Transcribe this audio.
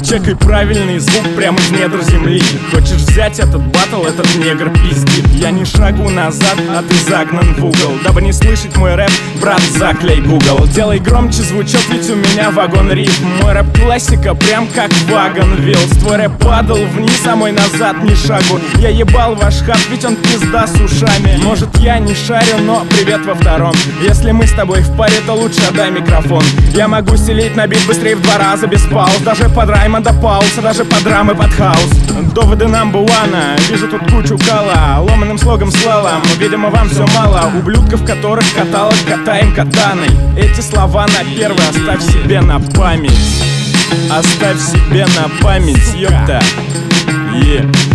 Чекай правильный звук прямо из недр земли. Хочешь взять этот батл, этот негр пиздит. Я не шагу назад, а ты загнан в угол. Дабы не слышать мой рэп, брат, заклей Google. Делай громче звучок, ведь у меня вагон рифм. Мой рэп классика, прям как вагон Вилс. Твой рэп падал вниз, а мой назад ни шагу. Я ебал ваш хат, ведь он пизда с ушами. Может я не шарю, но привет во втором. Если мы с тобой в паре, то лучше отдай микрофон. Я могу селить на бит быстрее в 2 раза без пауз. Даже под Раймонда Пауса, даже под драмы, под хаус. Доводы number one, вижу тут кучу кала. Ломаным слогом слалом, видимо вам все мало. Ублюдков, которых каталог катаем катаной. Эти слова на первый оставь себе на память. Оставь себе на память, ёпта.